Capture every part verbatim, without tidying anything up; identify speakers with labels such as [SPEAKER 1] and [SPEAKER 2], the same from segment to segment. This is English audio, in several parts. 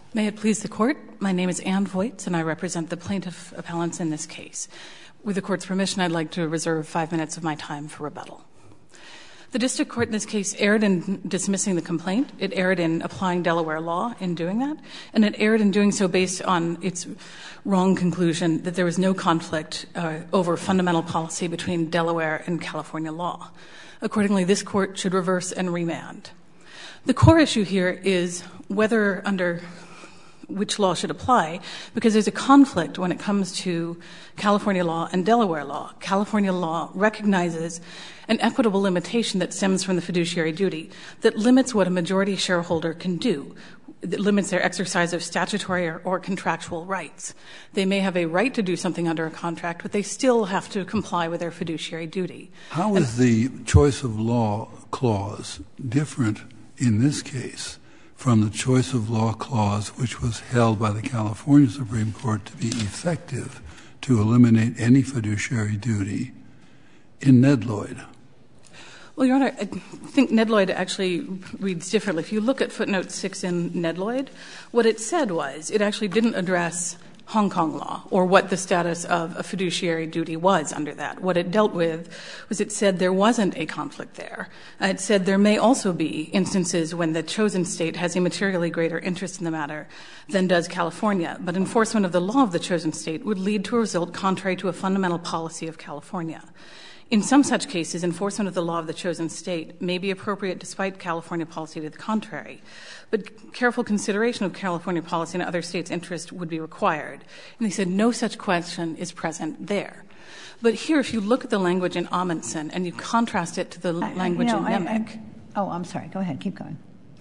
[SPEAKER 1] May it please the Court, my name is Ann Voigt, and I represent the plaintiff appellants in this case. With the Court's permission, I'd like to reserve five minutes of my time for rebuttal. The district court in this case erred in dismissing the complaint. It erred in applying Delaware law in doing that, and it erred in doing so based on its wrong conclusion that there was no conflict uh, over fundamental policy between Delaware and California law. Accordingly, this Court should reverse and remand. The core issue here is whether under which law should apply, because there's a conflict when it comes to California law and Delaware law. California law recognizes an equitable limitation that stems from the fiduciary duty that limits what a majority shareholder can do. It limits their exercise of statutory or, or contractual rights. They may have a right to do something under a contract, but they still have to comply with their fiduciary duty.
[SPEAKER 2] How and is the choice of law clause different in this case from the choice of law clause which was held by the California Supreme Court to be effective to eliminate any fiduciary duty in Ned Lloyd?
[SPEAKER 1] Well, Your Honor, I think Ned Lloyd actually reads differently. If you look at footnote six in Ned Lloyd, what it said was it actually didn't address Hong Kong law or what the status of a fiduciary duty was under that. What it dealt with was it said there wasn't a conflict there. Uh, it said there may also be instances when the chosen state has a materially greater interest in the matter than does California, but enforcement of the law of the chosen state would lead to a result contrary to a fundamental policy of California. In some such cases, enforcement of the law of the chosen state may be appropriate despite California policy to the contrary, but careful consideration of California policy and other states' interest would be required. And they said no such question is present there. But here, if you look at the language in Amundsen and you contrast it to the I, language you know, in Nemec.
[SPEAKER 3] I, I, oh, I'm sorry. Go ahead. Keep going.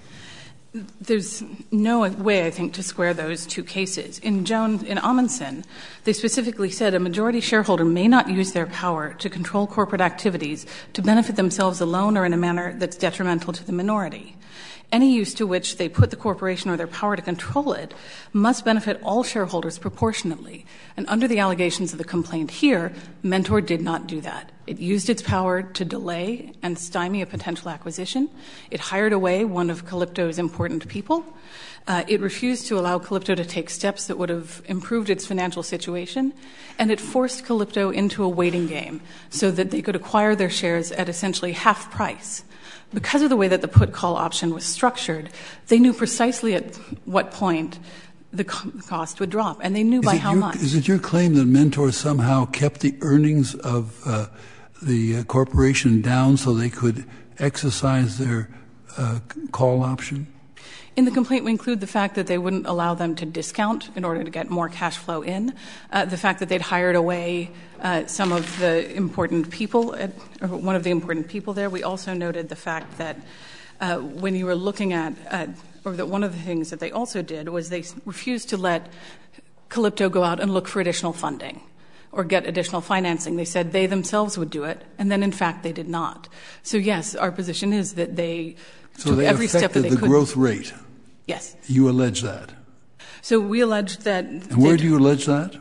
[SPEAKER 1] There's no way, I think, to square those two cases. In Jones, in Amundsen, they specifically said a majority shareholder may not use their power to control corporate activities to benefit themselves alone or in a manner that's detrimental to the minority. Any use to which they put the corporation or their power to control it must benefit all shareholders proportionately. And under the allegations of the complaint here, Mentor did not do that. It used its power to delay and stymie a potential acquisition. It hired away one of Calypto's important people. Uh, it refused to allow Calypto to take steps that would have improved its financial situation. And it forced Calypto into a waiting game so that they could acquire their shares at essentially half price. Because of the way that the put-call option was structured, they knew precisely at what point the cost would drop, and they knew by how much.
[SPEAKER 2] Is it your claim that Mentor somehow kept the earnings of uh, the uh, corporation down so they could exercise their uh, call option?
[SPEAKER 1] In the complaint, we include the fact that they wouldn't allow them to discount in order to get more cash flow in, uh, the fact that they'd hired away uh, some of the important people, at, or one of the important people there. We also noted the fact that uh, when you were looking at, uh, or that one of the things that they also did was they refused to let Calypto go out and look for additional funding or get additional financing. They said they themselves would do it, and then, in fact, they did not. So, yes, our position is that they
[SPEAKER 2] so
[SPEAKER 1] took
[SPEAKER 2] they
[SPEAKER 1] every step that they
[SPEAKER 2] could. So they affected the growth rate.
[SPEAKER 1] Yes.
[SPEAKER 2] You allege that.
[SPEAKER 1] So we allege that.
[SPEAKER 2] And where do you allege that?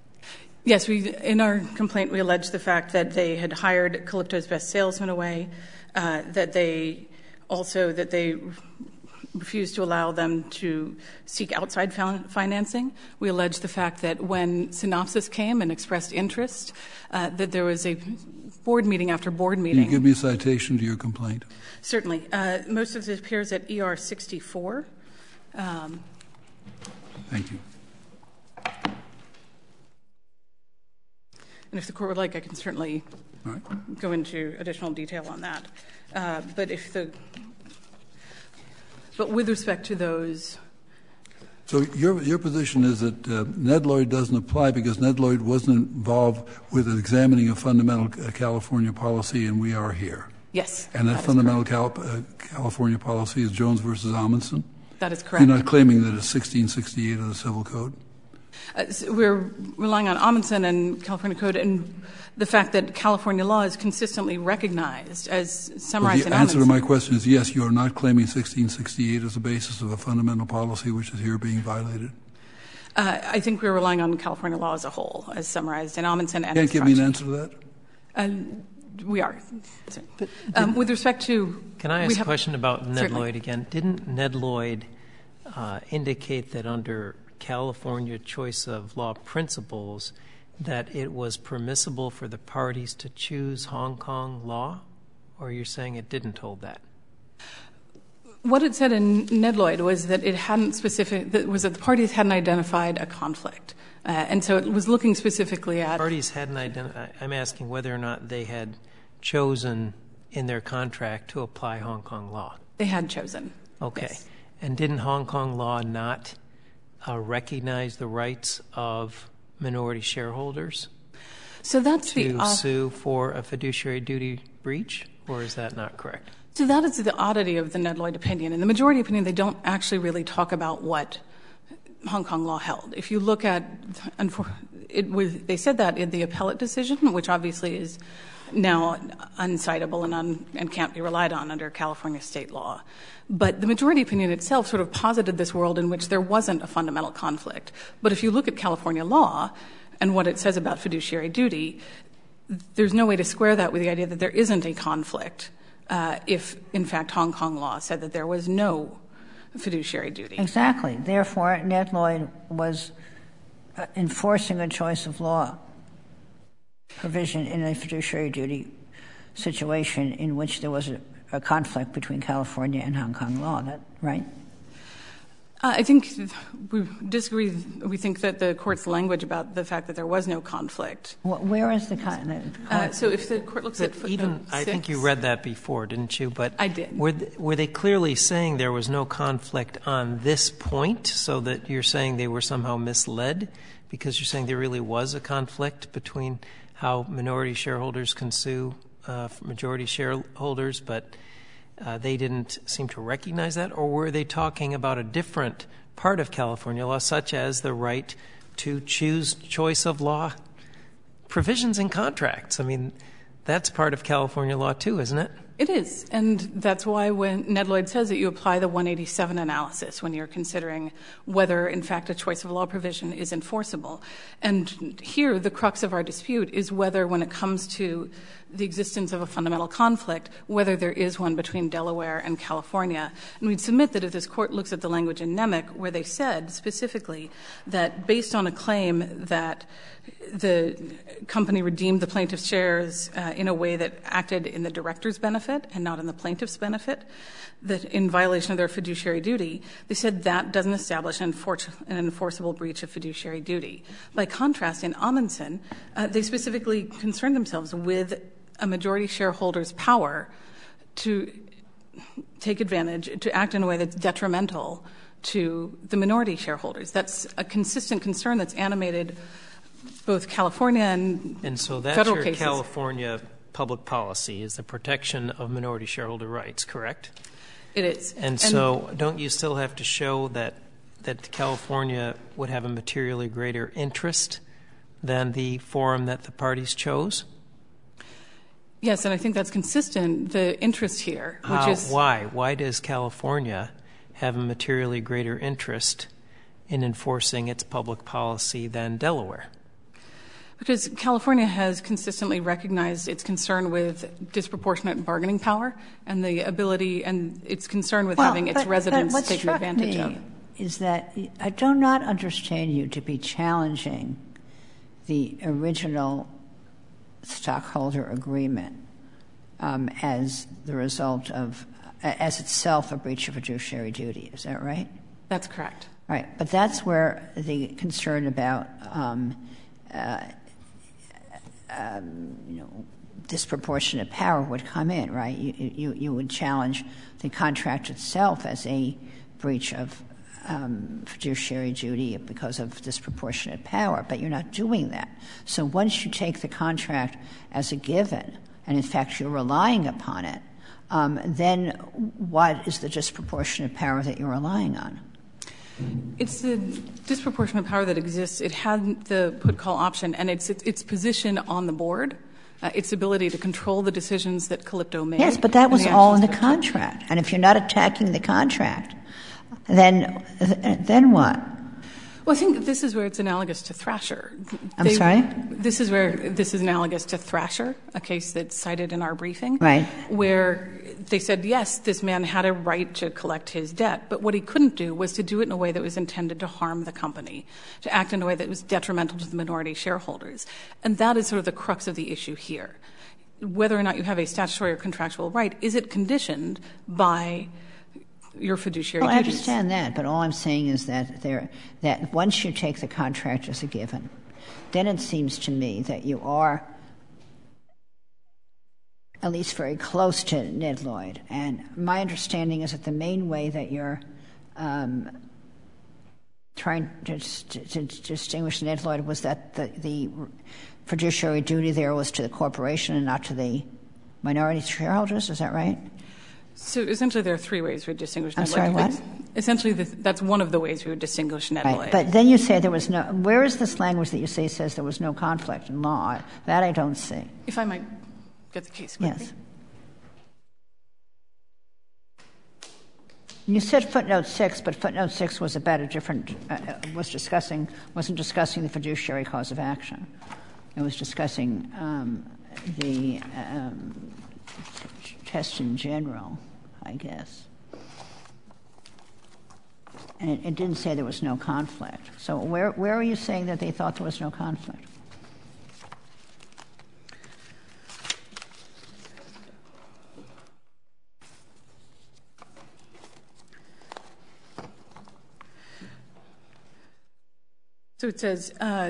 [SPEAKER 1] Yes, we in our complaint we allege the fact that they had hired Calypto's best salesman away, uh, that they also that they refused to allow them to seek outside financing. We allege the fact that when Synopsys came and expressed interest, uh, that there was a board meeting after board meeting.
[SPEAKER 2] Can you give me a citation to your complaint?
[SPEAKER 1] Certainly. Uh, most of it appears at E R sixty-four. Um,
[SPEAKER 2] Thank you.
[SPEAKER 1] And if the court would like, I can certainly
[SPEAKER 2] All right.
[SPEAKER 1] go into additional detail on that. Uh, but if the, but with respect to those.
[SPEAKER 2] So your your position is that uh, Ned Lloyd doesn't apply because Ned Lloyd wasn't involved with examining a fundamental uh, California policy, and we are here.
[SPEAKER 1] Yes.
[SPEAKER 2] And that,
[SPEAKER 1] that
[SPEAKER 2] fundamental Cal- uh, California policy is Jones versus Amundsen?
[SPEAKER 1] That is correct.
[SPEAKER 2] You're not claiming that it's sixteen sixty-eight of the Civil Code?
[SPEAKER 1] Uh, so we're relying on Amundsen and California Code and the fact that California law is consistently recognized as summarized
[SPEAKER 2] well,
[SPEAKER 1] in
[SPEAKER 2] Amundsen. The answer to my question is yes, you are not claiming sixteen sixty-eight as the basis of a fundamental policy which is here being violated?
[SPEAKER 1] Uh, I think we're relying on California law as a whole, as summarized in Amundsen and
[SPEAKER 2] Can't give me an answer to that?
[SPEAKER 1] Uh, we are. Um, with respect to...
[SPEAKER 4] Can I ask a question about Ned
[SPEAKER 1] certainly.
[SPEAKER 4] Lloyd again? Didn't Ned Lloyd uh, indicate that under California choice of law principles that it was permissible for the parties to choose Hong Kong law, or you're saying it didn't hold that?
[SPEAKER 1] What it said in Ned Lloyd was that it hadn't specific, that was that the parties hadn't identified a conflict. Uh, and so it was looking specifically at...
[SPEAKER 4] Parties hadn't identified, I'm asking whether or not they had chosen in their contract to apply Hong Kong law.
[SPEAKER 1] They had chosen.
[SPEAKER 4] Okay.
[SPEAKER 1] Yes.
[SPEAKER 4] And didn't Hong Kong law not uh, recognize the rights of minority shareholders
[SPEAKER 1] so that's
[SPEAKER 4] to
[SPEAKER 1] the, uh,
[SPEAKER 4] sue for a fiduciary duty breach, or is that not correct?
[SPEAKER 1] So that is the oddity of the Ned Lloyd opinion. In the majority opinion, they don't actually really talk about what Hong Kong law held. If you look at, it was, they said that in the appellate decision, which obviously is now uncitable and, un, and can't be relied on under California state law. But the majority opinion itself sort of posited this world in which there wasn't a fundamental conflict. But if you look at California law and what it says about fiduciary duty, there's no way to square that with the idea that there isn't a conflict uh, if, in fact, Hong Kong law said that there was no fiduciary duty.
[SPEAKER 3] Exactly. Therefore, Ned Lloyd was uh, enforcing a choice of law provision in a fiduciary duty situation in which there was a, a conflict between California and Hong Kong law. That right?
[SPEAKER 1] Uh, I think we disagree. We think that the court's language about the fact that there was no conflict.
[SPEAKER 3] Well, where is the, con- the
[SPEAKER 1] uh, so if the court looks
[SPEAKER 4] but
[SPEAKER 1] at footnote
[SPEAKER 4] even
[SPEAKER 1] six,
[SPEAKER 4] I think you read that before, didn't you? But
[SPEAKER 1] I did.
[SPEAKER 4] Were th- were they clearly saying there was no conflict on this point, so that you're saying they were somehow misled because you're saying there really was a conflict between how minority shareholders can sue uh, majority shareholders, but uh, they didn't seem to recognize that? Or were they talking about a different part of California law, such as the right to choose choice of law provisions in contracts? I mean, that's part of California law too, isn't it?
[SPEAKER 1] It is, and that's why when Ned Lloyd says that you apply the one eighty-seven analysis when you're considering whether, in fact, a choice of law provision is enforceable. And here, the crux of our dispute is whether, when it comes to the existence of a fundamental conflict, whether there is one between Delaware and California. And we'd submit that if this court looks at the language in Nemec, where they said specifically that based on a claim that the company redeemed the plaintiff's shares uh, in a way that acted in the director's benefit and not in the plaintiff's benefit, that in violation of their fiduciary duty, they said that doesn't establish an, enfor- an enforceable breach of fiduciary duty. By contrast, in Amundsen, uh, they specifically concerned themselves with a majority shareholder's power to take advantage, to act in a way that's detrimental to the minority shareholders. That's a consistent concern that's animated both California and,
[SPEAKER 4] and so that's
[SPEAKER 1] federal
[SPEAKER 4] your
[SPEAKER 1] cases.
[SPEAKER 4] California public policy is the protection of minority shareholder rights, correct?
[SPEAKER 1] It is.
[SPEAKER 4] And,
[SPEAKER 1] and
[SPEAKER 4] so don't you still have to show that that California would have a materially greater interest than the forum that the parties chose?
[SPEAKER 1] Yes, and I think that's consistent, the interest here, which
[SPEAKER 4] How,
[SPEAKER 1] is...
[SPEAKER 4] Why? Why does California have a materially greater interest in enforcing its public policy than Delaware?
[SPEAKER 1] Because California has consistently recognized its concern with disproportionate bargaining power and the ability and its concern with
[SPEAKER 3] well,
[SPEAKER 1] having its
[SPEAKER 3] but,
[SPEAKER 1] residents
[SPEAKER 3] but
[SPEAKER 1] taken advantage
[SPEAKER 3] me
[SPEAKER 1] of.
[SPEAKER 3] Is that I do not understand you to be challenging the original stockholder agreement um, as the result of, as itself a breach of fiduciary duty. Is that right?
[SPEAKER 1] That's correct.
[SPEAKER 3] Right. But that's where the concern about, um, uh, um, you know, disproportionate power would come in, right? You, you, you would challenge the contract itself as a breach of um, fiduciary duty because of disproportionate power, but you're not doing that. So once you take the contract as a given, and in fact you're relying upon it, um, then what is the disproportionate power that you're relying on?
[SPEAKER 1] It's the disproportionate power that exists. It had the put-call option, and it's its position on the board, uh, its ability to control the decisions that Calypto made.
[SPEAKER 3] Yes, but that was all in the contract. And if you're not attacking the contract, then then what?
[SPEAKER 1] Well, I think this is where it's analogous to Thrasher.
[SPEAKER 3] I'm
[SPEAKER 1] They,
[SPEAKER 3] sorry?
[SPEAKER 1] This is where this is analogous to Thrasher, a case that's cited in our briefing.
[SPEAKER 3] Right.
[SPEAKER 1] Where they said, yes, this man had a right to collect his debt, but what he couldn't do was to do it in a way that was intended to harm the company, to act in a way that was detrimental to the minority shareholders. And that is sort of the crux of the issue here. Whether or not you have a statutory or contractual right, is it conditioned by your fiduciary
[SPEAKER 3] well,
[SPEAKER 1] duties?
[SPEAKER 3] I understand that, but all I'm saying is that there, that once you take the contract as a given, then it seems to me that you are at least very close to Ned Lloyd. And my understanding is that the main way that you're um, trying to, to, to distinguish Ned Lloyd was that the, the fiduciary duty there was to the corporation and not to the minority shareholders. Is that right?
[SPEAKER 1] So essentially there are three ways we would distinguish
[SPEAKER 3] I'm
[SPEAKER 1] Ned
[SPEAKER 3] sorry,
[SPEAKER 1] Lloyd.
[SPEAKER 3] what?
[SPEAKER 1] Essentially the, that's one of the ways we would distinguish Ned
[SPEAKER 3] Right.
[SPEAKER 1] Lloyd.
[SPEAKER 3] But then you say there was no — where is this language that you say says there was no conflict in law? That I don't see.
[SPEAKER 1] If I might get the case quickly.
[SPEAKER 3] Yes. You said footnote six, but footnote six was about a different uh, — was discussing — wasn't discussing the fiduciary cause of action. It was discussing um, the um, test in general, I guess. And it, it didn't say there was no conflict. So where where are you saying that they thought there was no conflict?
[SPEAKER 1] So it says uh,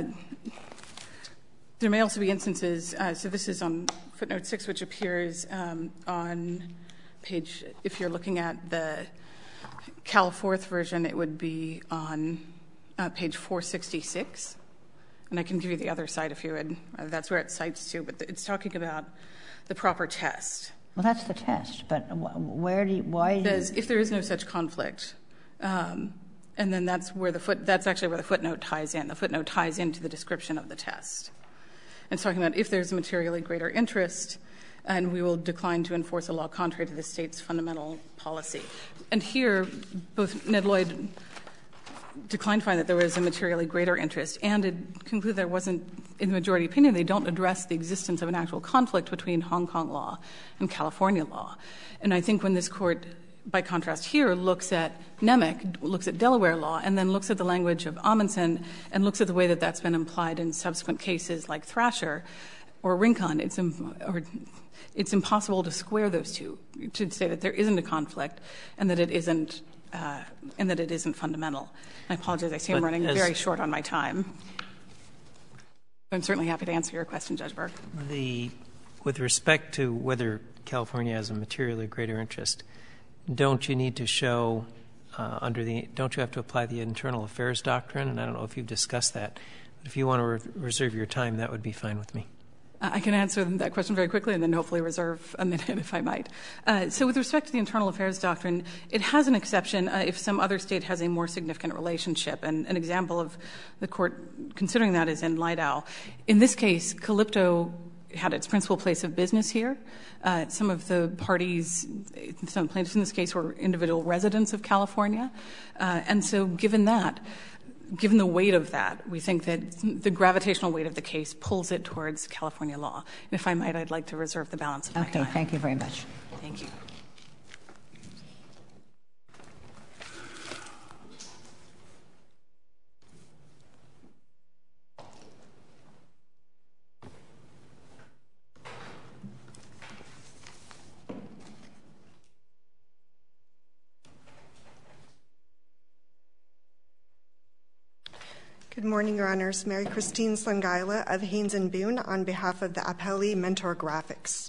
[SPEAKER 1] there may also be instances, uh, so this is on footnote six, which appears um, on page, if you're looking at the Cal Fourth version, it would be on uh, page four sixty-six. And I can give you the other side if you would. Uh, that's where it cites to, but it's talking about the proper test.
[SPEAKER 3] Well, that's the test, but where do you — why —
[SPEAKER 1] It says if there is no such conflict, um, and then that's where the foot — that's actually where the footnote ties in. The footnote ties into the description of the test. And it's talking about if there's a materially greater interest, and we will decline to enforce a law contrary to the state's fundamental policy. And here, both Ned Lloyd declined to find that there was a materially greater interest, and it concluded there wasn't, in the majority opinion, they don't address the existence of an actual conflict between Hong Kong law and California law. And I think when this Court, by contrast here, looks at Nemec, looks at Delaware law, and then looks at the language of Amundsen and looks at the way that that's been implied in subsequent cases like Thrasher or Rincon, it's, im- or it's impossible to square those two, to say that there isn't a conflict and that it isn't uh, and that it isn't fundamental. I apologize. I see I'm running very short on my time. I'm certainly happy to answer your question, Judge Burke.
[SPEAKER 4] The, with respect to whether California has a materially greater interest, don't you need to show uh, under the — don't you have to apply the internal affairs doctrine? And I don't know if you've discussed that. But if you want to re- reserve your time, that would be fine with me.
[SPEAKER 1] I can answer that question very quickly and then hopefully reserve a minute if I might. Uh, so with respect to the internal affairs doctrine, it has an exception uh, if some other state has a more significant relationship. And an example of the Court considering that is in Lydau. In this case, Calypto had its principal place of business here. Uh, some of the parties, some plaintiffs in this case were individual residents of California. Uh, and so given that, given the weight of that, we think that the gravitational weight of the case pulls it towards California law. And if I might, I'd like to reserve the balance of my
[SPEAKER 3] okay,
[SPEAKER 1] time.
[SPEAKER 3] Okay, thank you very much.
[SPEAKER 1] Thank you.
[SPEAKER 5] Good morning, Your Honors. Mary Christine Sangaila of Haynes and Boone on behalf of the appellee Mentor Graphics.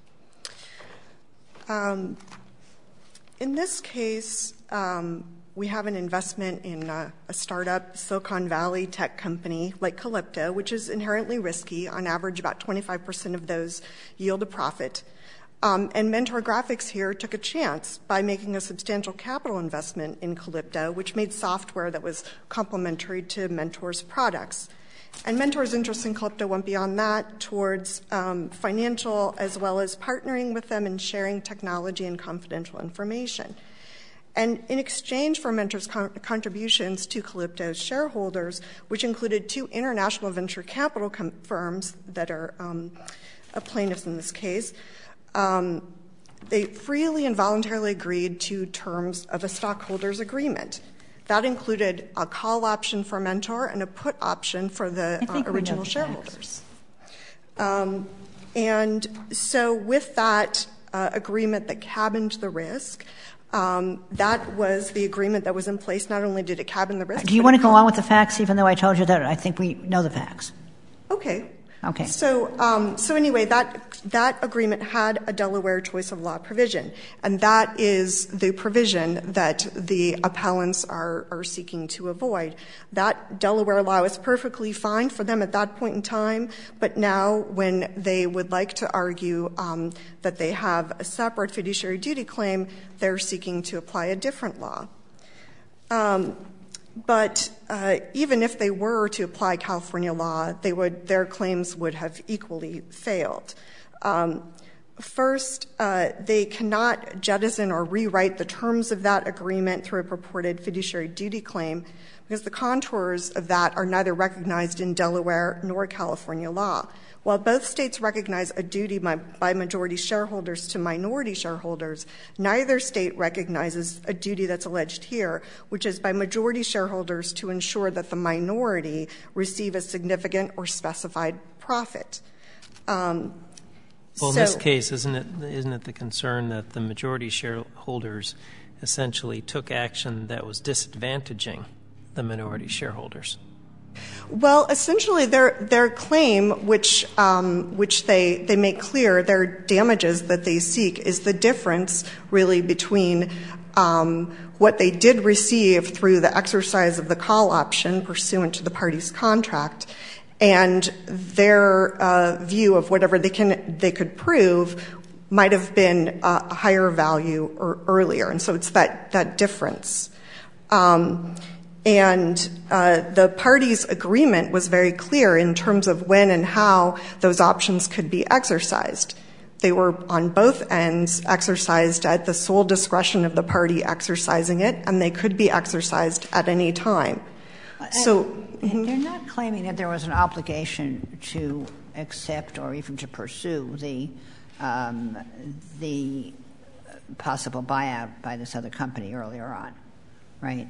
[SPEAKER 5] Um, in this case, um, we have an investment in a, a startup Silicon Valley tech company like Calypto, which is inherently risky. On average, about twenty-five percent of those yield a profit. Um, and Mentor Graphics here took a chance by making a substantial capital investment in Calypto, which made software that was complementary to Mentor's products. And Mentor's interest in Calypto went beyond that towards um, financial as well as partnering with them and sharing technology and confidential information. And in exchange for Mentor's con- contributions to Calypto's shareholders, which included two international venture capital com- firms that are um, plaintiffs in this case, Um, they freely and voluntarily agreed to terms of a stockholders agreement. That included a call option for Mentor and a put option for the uh, original shareholders. Um, and so with that uh, agreement that cabined the risk, um, that was the agreement that was in place. Not only did it cabin the risk.
[SPEAKER 3] Do you want to go on with the facts, even though I told you that I think we know the facts?
[SPEAKER 5] Okay.
[SPEAKER 3] Okay.
[SPEAKER 5] So, um, so anyway, that that agreement had a Delaware choice of law provision, and that is the provision that the appellants are are seeking to avoid. That Delaware law is perfectly fine for them at that point in time, but now when they would like to argue um, that they have a separate fiduciary duty claim, they're seeking to apply a different law. Um, But uh, even if they were to apply California law, they would their claims would have equally failed. Um, first, uh, they cannot jettison or rewrite the terms of that agreement through a purported fiduciary duty claim because the contours of that are neither recognized in Delaware nor California law. While both states recognize a duty by, by majority shareholders to minority shareholders, neither state recognizes a duty that's alleged here, which is by majority shareholders to ensure that the minority receive a significant or specified profit. Um,
[SPEAKER 4] well,
[SPEAKER 5] so,
[SPEAKER 4] in this case, isn't it isn't it the concern that the majority shareholders essentially took action that was disadvantaging the minority shareholders?
[SPEAKER 5] Well, essentially, their their claim, which um, which they they make clear, their damages that they seek, is the difference really between um, what they did receive through the exercise of the call option pursuant to the parties' contract, and their uh, view of whatever they can they could prove might have been a higher value or earlier, and so it's that that difference. Um, And uh, the parties' agreement was very clear in terms of when and how those options could be exercised. They were on both ends exercised at the sole discretion of the party exercising it, and they could be exercised at any time. So
[SPEAKER 3] mm-hmm. They're not claiming that there was an obligation to accept or even to pursue the um, the possible buyout by this other company earlier on, right?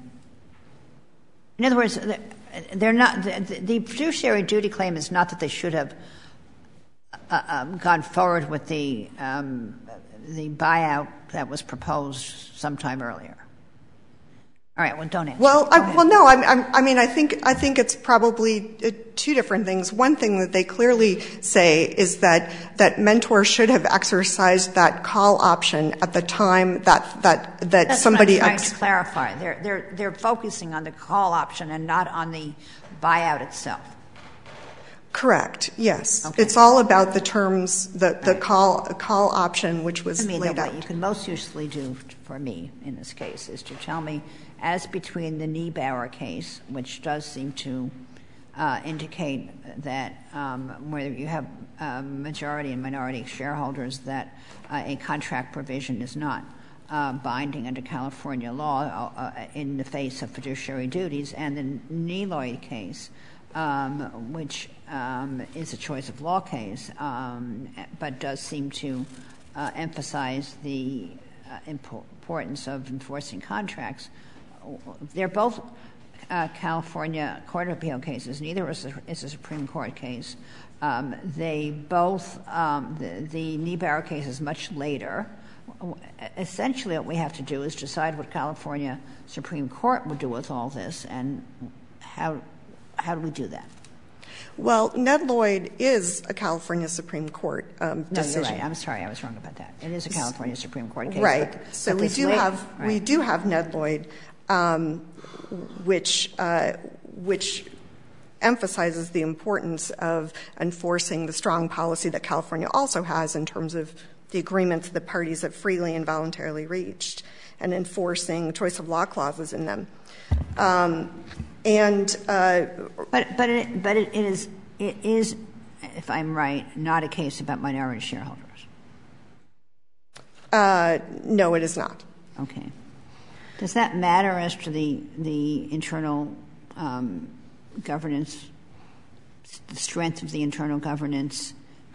[SPEAKER 3] In other words, they're not, the, the fiduciary duty claim is not that they should have uh, um, gone forward with the um, the buyout that was proposed sometime earlier. All right. Well, don't answer.
[SPEAKER 5] Well, I, well, no. I, I, I mean, I think I think it's probably uh, two different things. One thing that they clearly say is that that Mentor should have exercised that call option at the time that that that
[SPEAKER 3] That's
[SPEAKER 5] somebody.
[SPEAKER 3] What I'm trying
[SPEAKER 5] ex-
[SPEAKER 3] to clarify. They're they're they're focusing on the call option and not on the buyout itself.
[SPEAKER 5] Correct. Yes.
[SPEAKER 3] Okay.
[SPEAKER 5] It's all about the terms, the the right. call call option, which was
[SPEAKER 3] I mean,
[SPEAKER 5] laid
[SPEAKER 3] what
[SPEAKER 5] out.
[SPEAKER 3] you can most usefully do for me in this case is to tell me, as between the Niebauer case, which does seem to uh, indicate that um, whether you have um, majority and minority shareholders, that uh, a contract provision is not uh, binding under California law uh, in the face of fiduciary duties, and the Neloy case, um, which um, is a choice of law case, um, but does seem to uh, emphasize the uh, importance of enforcing contracts. They're both uh, California Court of Appeal cases. Neither is a, is a Supreme Court case. Um, they both, um, the, the Niebauer case is much later. Essentially what we have to do is decide what California Supreme Court would do with all this, and how how do we do that?
[SPEAKER 5] Well, Ned Lloyd is a California Supreme Court um,
[SPEAKER 3] no,
[SPEAKER 5] decision.
[SPEAKER 3] you're right. I'm sorry, I was wrong about that. It is a California Supreme Court case.
[SPEAKER 5] Right.
[SPEAKER 3] But,
[SPEAKER 5] so
[SPEAKER 3] but
[SPEAKER 5] we do
[SPEAKER 3] late,
[SPEAKER 5] have
[SPEAKER 3] right.
[SPEAKER 5] we do have Ned Lloyd, um, which uh, which emphasizes the importance of enforcing the strong policy that California also has in terms of the agreements the parties have freely and voluntarily reached, and enforcing choice of law clauses in them. Um, and uh,
[SPEAKER 3] but but it, but it is it is, if I'm right, not a case about minority shareholders.
[SPEAKER 5] Uh, no, it is not.
[SPEAKER 3] Okay. Does that matter as to the the internal um, governance, the strength of the internal governance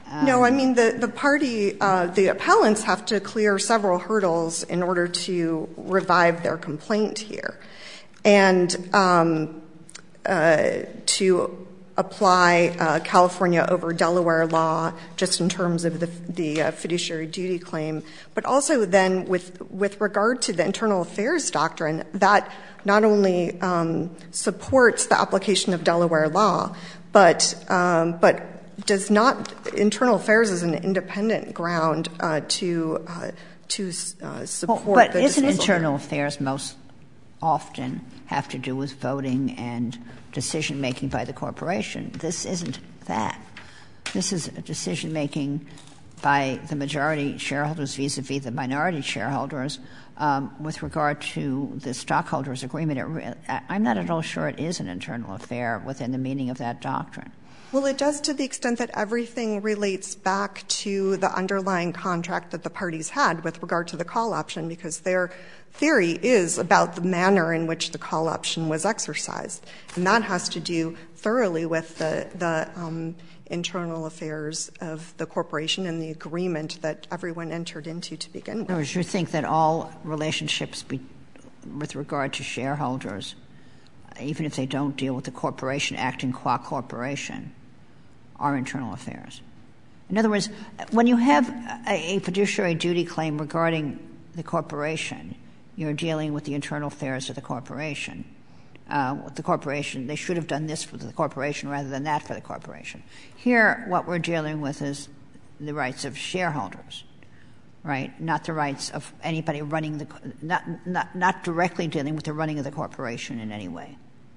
[SPEAKER 3] Um,
[SPEAKER 5] no, I mean, the, the party, uh, the appellants have to clear several hurdles in order to revive their complaint here. And um, uh, to apply uh, California over Delaware law just in terms of the, the uh, fiduciary duty claim, but also then with, with regard to the internal affairs doctrine, that not only um, supports the application of Delaware law, but um, but does not, internal affairs is an independent ground uh, to uh, to uh, support
[SPEAKER 3] well, but
[SPEAKER 5] the
[SPEAKER 3] isn't
[SPEAKER 5] dismissal.
[SPEAKER 3] internal affairs most often have to do with voting and decision-making by the corporation? This isn't that. This is decision-making by the majority shareholders vis-a-vis the minority shareholders um, with regard to the stockholders' agreement. It re- I'm not at all sure it is an internal affair within the meaning of that doctrine.
[SPEAKER 5] Well, it does to the extent that everything relates back to the underlying contract that the parties had with regard to the call option, because their theory is about the manner in which the call option was exercised. And that has to do thoroughly with the, the um, internal affairs of the corporation and the agreement that everyone entered into to begin with.
[SPEAKER 3] In other words, you think that all relationships be, with regard to shareholders, even if they don't deal with the corporation acting qua corporation, are internal affairs. In other words, when you have a, a fiduciary duty claim regarding the corporation, you're dealing with the internal affairs of the corporation. Uh, the corporation, they should have done this for the corporation rather than that for the corporation. Here, what we're dealing with is the rights of shareholders, right? Not the rights of anybody running the, not, not, not directly dealing with the running of the corporation in any way.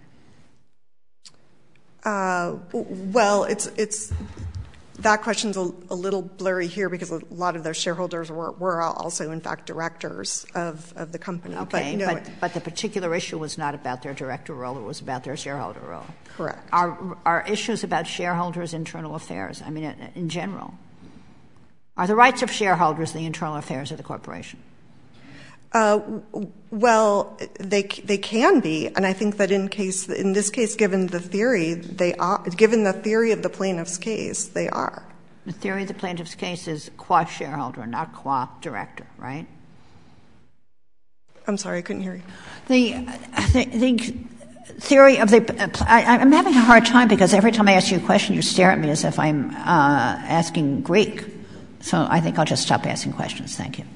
[SPEAKER 5] Uh, well, it's, it's, that question's a, a little blurry here because a lot of those shareholders were, were also, in fact, directors of, of the company.
[SPEAKER 3] Okay,
[SPEAKER 5] but, no,
[SPEAKER 3] but, but the particular issue was not about their director role, it was about their shareholder role.
[SPEAKER 5] Correct.
[SPEAKER 3] Are, are issues about shareholders internal affairs? I mean, in general. Are the rights of shareholders the internal affairs of the corporation?
[SPEAKER 5] Uh, well, they they can be, and I think that in case in this case, given the theory, they are. Given the theory of the plaintiff's case, they are.
[SPEAKER 3] The theory of the plaintiff's case is qua shareholder, not qua director, right?
[SPEAKER 5] I'm sorry, I couldn't hear you.
[SPEAKER 3] The the, the theory of the I, I'm having a hard time because every time I ask you a question, you stare at me as if I'm uh, asking Greek. So I think I'll just stop asking questions. Thank you.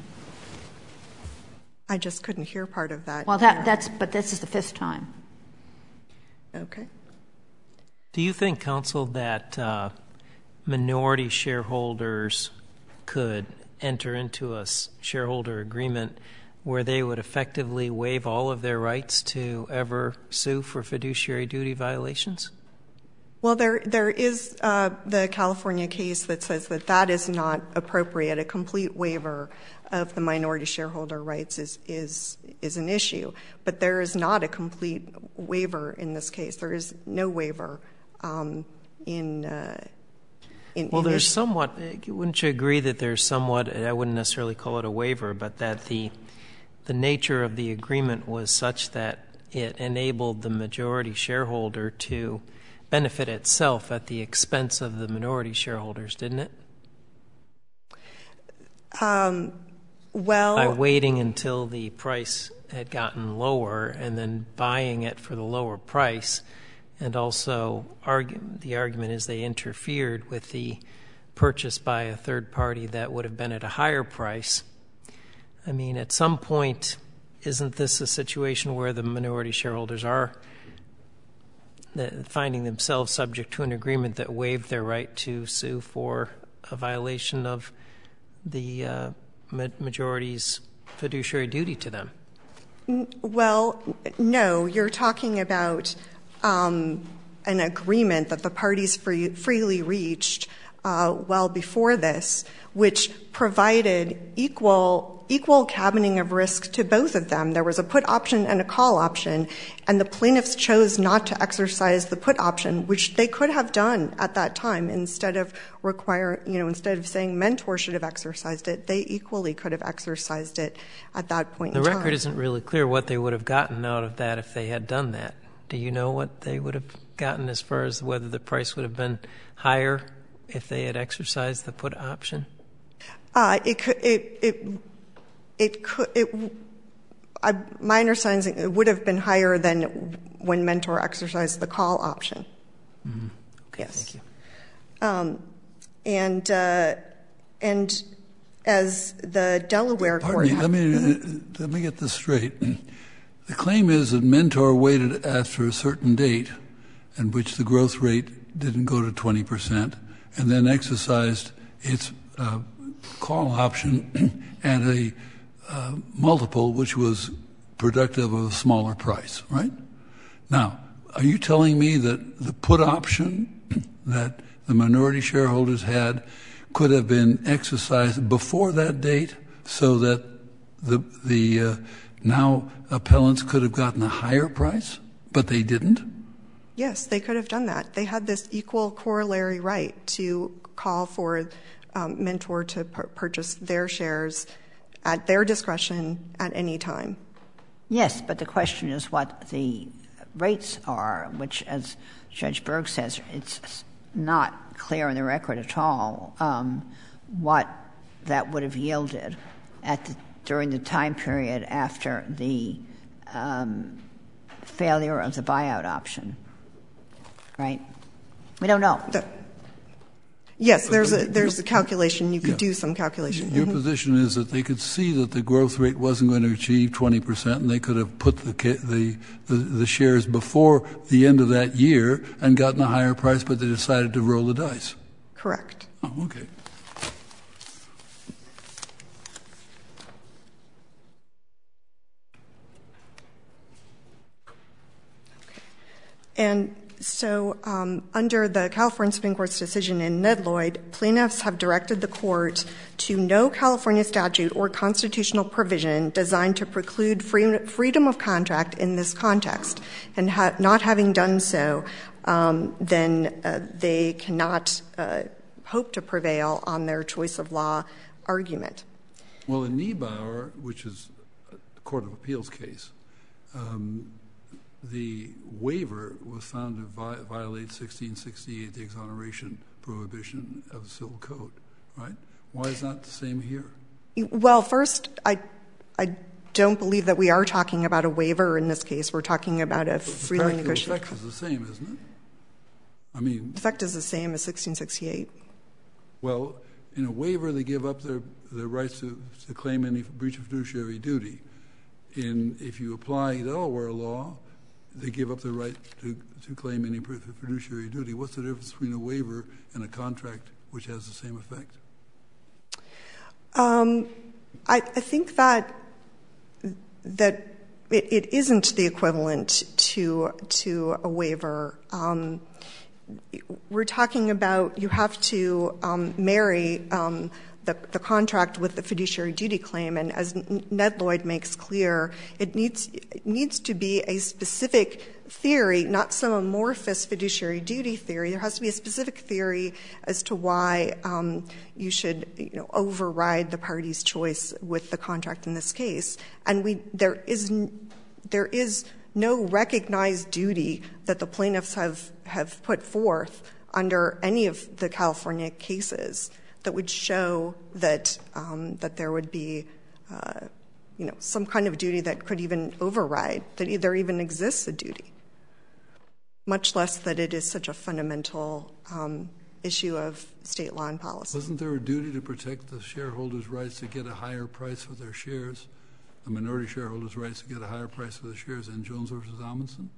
[SPEAKER 5] I just couldn't hear part of that.
[SPEAKER 3] Well, that, that's, but this is the fifth time.
[SPEAKER 5] Okay.
[SPEAKER 4] Do you think, counsel, that uh, minority shareholders could enter into a shareholder agreement where they would effectively waive all of their rights to ever sue for fiduciary duty violations?
[SPEAKER 5] Well, there there is uh, the California case that says that that is not appropriate. A complete waiver of the minority shareholder rights is is is an issue, but there is not a complete waiver in this case. There is no waiver um, in. Uh, in
[SPEAKER 4] well,
[SPEAKER 5] in
[SPEAKER 4] there's
[SPEAKER 5] this.
[SPEAKER 4] somewhat. Wouldn't you agree that there's somewhat? I wouldn't necessarily call it a waiver, but that the the nature of the agreement was such that it enabled the majority shareholder to benefit itself at the expense of the minority shareholders, didn't it?
[SPEAKER 5] Um, well,
[SPEAKER 4] by waiting until the price had gotten lower and then buying it for the lower price, and also argue, the argument is they interfered with the purchase by a third party that would have been at a higher price. I mean, at some point, isn't this a situation where the minority shareholders are finding themselves subject to an agreement that waived their right to sue for a violation of the uh, majority's fiduciary duty to them?
[SPEAKER 5] Well, no. You're talking about um, an agreement that the parties free, freely reached uh, well before this, which provided equal equal cabining of risk to both of them. There was a put option and a call option, and the plaintiffs chose not to exercise the put option, which they could have done at that time. Instead of require, you know, instead of saying Mentor should have exercised it, they equally could have exercised it at that point in
[SPEAKER 4] time.
[SPEAKER 5] time.
[SPEAKER 4] The record isn't really clear what they would have gotten out of that if they had done that. Do you know what they would have gotten as far as whether the price would have been higher if they had exercised the put option?
[SPEAKER 5] Uh, it could, it, it, it could, it, I, my understanding is it would have been higher than when Mentor exercised the call option.
[SPEAKER 4] Mm-hmm. Okay,
[SPEAKER 5] yes.
[SPEAKER 4] Thank you.
[SPEAKER 5] Um, and, uh, and as the Delaware
[SPEAKER 2] Pardon
[SPEAKER 5] court.
[SPEAKER 2] me, let me, uh, let me get this straight. The claim is that Mentor waited after a certain date in which the growth rate didn't go to twenty percent and then exercised its uh, call option at a uh, multiple which was productive of a smaller price, right? Now, are you telling me that the put option that the minority shareholders had could have been exercised before that date so that the the uh, now appellants could have gotten a higher price, but they didn't?
[SPEAKER 5] Yes, they could have done that. They had this equal corollary right to call for um, Mentor to pur- purchase their shares at their discretion at any time.
[SPEAKER 3] Yes, but the question is what the rates are, which, as Judge Berg says, it's not clear in the record at all um, what that would have yielded at the, during the time period after the um, failure of the buyout option. Right? We don't know.
[SPEAKER 5] The, yes, there's a there's a calculation. You could yeah. do some calculation.
[SPEAKER 2] Your
[SPEAKER 5] mm-hmm.
[SPEAKER 2] position is that they could see that the growth rate wasn't going to achieve twenty percent, and they could have put the, the the the shares before the end of that year and gotten a higher price, but they decided to roll the dice.
[SPEAKER 5] Correct.
[SPEAKER 2] Oh, okay.
[SPEAKER 5] And so um, under the California Supreme Court's decision in Ned Lloyd, plaintiffs have directed the court to no California statute or constitutional provision designed to preclude free, freedom of contract in this context. And ha- not having done so, um, then uh, they cannot uh, hope to prevail on their choice of law argument.
[SPEAKER 2] Well, in Niebauer, which is a Court of Appeals case, um, the waiver was found to vi- violate sixteen sixty-eight, the exoneration prohibition of the Civil Code, right? Why is that the same here?
[SPEAKER 5] Well, first, I I don't believe that we are talking about a waiver in this case. We're talking about a freely negotiated.
[SPEAKER 2] The effect is the same, isn't it? I mean,
[SPEAKER 5] the effect is the same as sixteen sixty-eight.
[SPEAKER 2] Well, in a waiver, they give up their their rights to, to claim any breach of fiduciary duty. In if you apply Delaware law, they give up the right to, to claim any fiduciary duty. What's the difference between a waiver and a contract which has the same effect?
[SPEAKER 5] Um, I, I think that that it, it isn't the equivalent to to a waiver. Um, we're talking about you have to um, marry um, the, the contract with the fiduciary duty claim, and as Ned Lloyd makes clear, it needs it needs to be a specific theory, not some amorphous fiduciary duty theory. There has to be a specific theory as to why um, you should, you know, override the party's choice with the contract in this case. And we there is there is no recognized duty that the plaintiffs have have put forth under any of the California cases that would show that um, that there would be, uh, you know, some kind of duty that could even override, that there even exists a duty, much less that it is such a fundamental um, issue of state law and policy.
[SPEAKER 2] Wasn't there a duty to protect the shareholders' rights to get a higher price for their shares, the minority shareholders' rights to get a higher price for their shares in Jones versus Amundsen?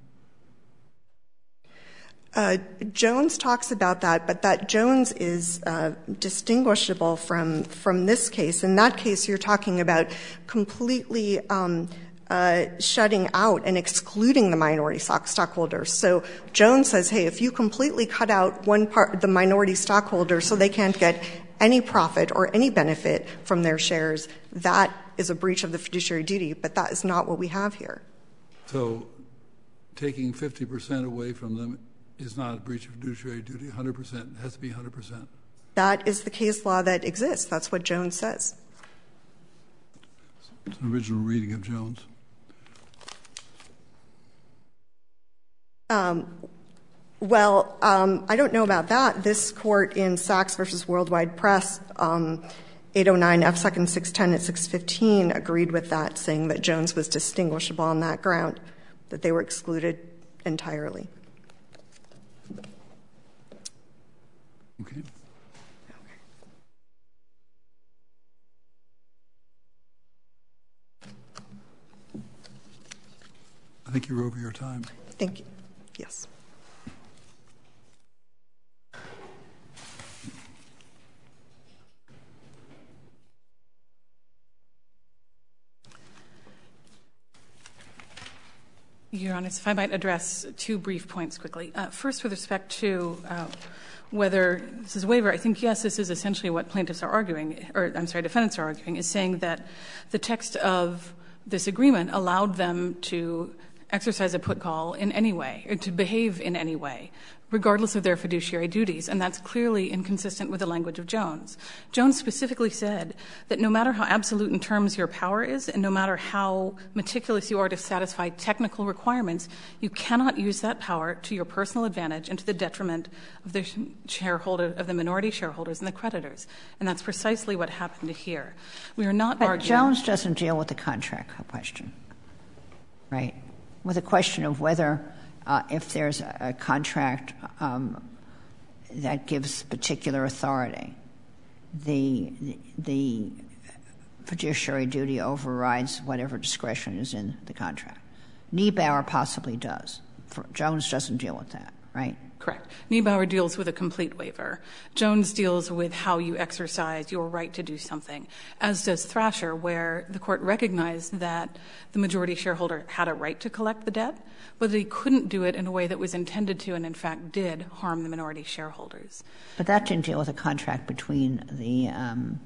[SPEAKER 5] Uh, Jones talks about that, but that Jones is uh, distinguishable from from this case. In that case, you're talking about completely um, uh, shutting out and excluding the minority stock stockholders. So Jones says, hey, if you completely cut out one part, the minority stockholders, so they can't get any profit or any benefit from their shares, that is a breach of the fiduciary duty. But that is not what we have here.
[SPEAKER 2] So taking fifty percent away from them is not a breach of fiduciary duty. one hundred percent. It has to be one hundred percent.
[SPEAKER 5] That is the case law that exists. That's what Jones says.
[SPEAKER 2] It's an original reading of Jones.
[SPEAKER 5] Um, Well, um, I don't know about that. This court in Sachs versus Worldwide Press, um, eight oh nine F second six ten at six fifteen, agreed with that, saying that Jones was distinguishable on that ground, that they were excluded entirely.
[SPEAKER 2] Okay. I think you're over your time.
[SPEAKER 5] Thank you. Yes.
[SPEAKER 1] Your Honor, if I might address two brief points quickly. Uh, first, with respect to uh, whether this is a waiver, I think, yes, this is essentially what plaintiffs are arguing, or I'm sorry, defendants are arguing, is saying that the text of this agreement allowed them to exercise a put call in any way, or to behave in any way, regardless of their fiduciary duties, and that's clearly inconsistent with the language of Jones. Jones specifically said that no matter how absolute in terms your power is, and no matter how meticulous you are to satisfy technical requirements, you cannot use that power to your personal advantage and to the detriment of the shareholder, of the minority shareholders and the creditors. And that's precisely what happened here. We are not
[SPEAKER 3] but
[SPEAKER 1] arguing.
[SPEAKER 3] Jones doesn't deal with the contract question, right? With the question of whether Uh, if there's a, a contract um, that gives particular authority, the, the fiduciary duty overrides whatever discretion is in the contract. Niebauer possibly does. For, Jones doesn't deal with that, right?
[SPEAKER 1] Correct. Niebauer deals with a complete waiver. Jones deals with how you exercise your right to do something, as does Thrasher, where the court recognized that the majority shareholder had a right to collect the debt, but he couldn't do it in a way that was intended to and, in fact, did harm the minority shareholders.
[SPEAKER 3] But that didn't deal with a contract between the um,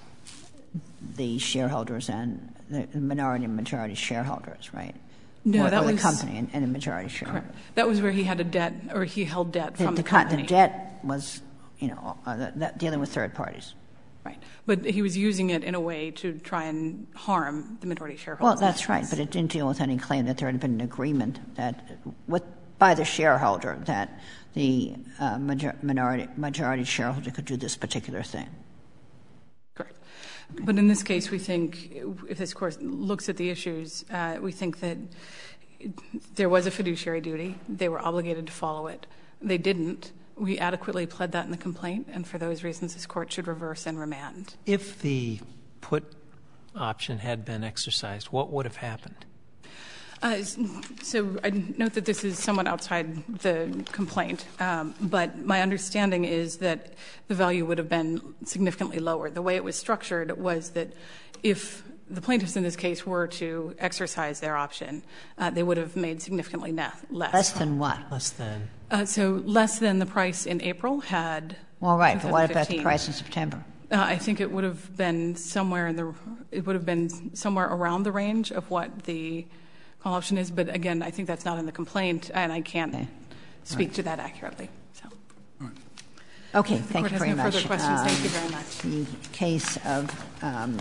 [SPEAKER 3] the shareholders and the minority and majority shareholders, right?
[SPEAKER 1] No,
[SPEAKER 3] or,
[SPEAKER 1] that
[SPEAKER 3] or
[SPEAKER 1] was
[SPEAKER 3] the company and, and a majority shareholder.
[SPEAKER 1] Correct. That was where he had a debt, or he held debt
[SPEAKER 3] the,
[SPEAKER 1] from
[SPEAKER 3] the,
[SPEAKER 1] the company.
[SPEAKER 3] The debt was, you know, uh, the, the, dealing with third parties.
[SPEAKER 1] Right. But he was using it in a way to try and harm the minority shareholders.
[SPEAKER 3] Well, that's right, but it didn't deal with any claim that there had been an agreement that, with, by the shareholder, that the uh, major, minority, majority shareholder could do this particular thing.
[SPEAKER 1] Correct. But in this case, we think, if this court looks at the issues, uh, we think that there was a fiduciary duty. They were obligated to follow it. They didn't. We adequately pled that in the complaint, and for those reasons, this court should reverse and remand.
[SPEAKER 4] If the put option had been exercised, what would have happened?
[SPEAKER 1] Uh, so I note that this is somewhat outside the complaint, um, but my understanding is that the value would have been significantly lower. The way it was structured was that if the plaintiffs in this case were to exercise their option, uh, they would have made significantly ne- less.
[SPEAKER 3] Less than what?
[SPEAKER 4] Less than?
[SPEAKER 1] Uh, so less than the price in April had.
[SPEAKER 3] Well, right, but what about the price in September?
[SPEAKER 1] Uh, I think it would have been somewhere in the, it would have been somewhere around the range of what the call option is, but again, I think that's not in the complaint, and I can't okay. speak right. to that accurately. So.
[SPEAKER 2] Right.
[SPEAKER 3] Okay,
[SPEAKER 1] if the
[SPEAKER 3] thank
[SPEAKER 1] court
[SPEAKER 3] you
[SPEAKER 1] has
[SPEAKER 3] very
[SPEAKER 1] no
[SPEAKER 3] much.
[SPEAKER 1] Further questions?
[SPEAKER 3] Um,
[SPEAKER 1] thank you very much.
[SPEAKER 3] The case of um,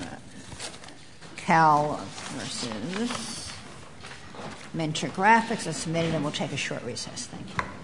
[SPEAKER 3] Cal versus Mentor Graphics is submitted, and we'll take a short recess. Thank you.